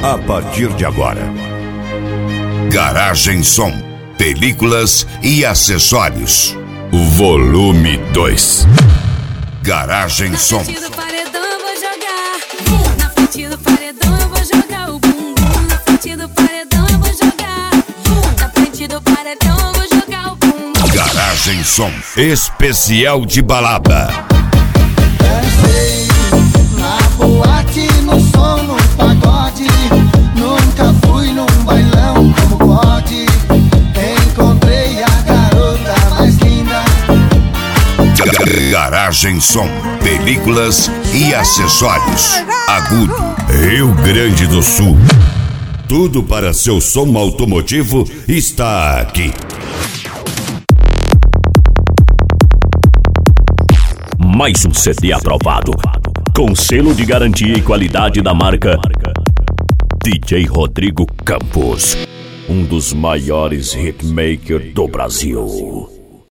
a partir de agora. Garagem Som, películas e acessórios. Volume 2. Garagem Som. Na frente do paredão eu vou jogar. Na frente do paredão eu vou jogar o bumbum. Na frente do paredão eu vou jogar. Na frente do paredão eu vou jogar o bumbum. Garagem Som, especial de balada. Dancei na boate, no som, no pagode. Nunca fui num bailão, como pode? Encontrei a garota mais linda. Garagem Som, películas e acessórios. Agudo, Rio Grande do Sul. Tudo para seu som automotivo está aqui. Mais um CD aprovado, com selo de garantia e qualidade da marca DJ Rodrigo Campos, um dos maiores hitmakers do Brasil.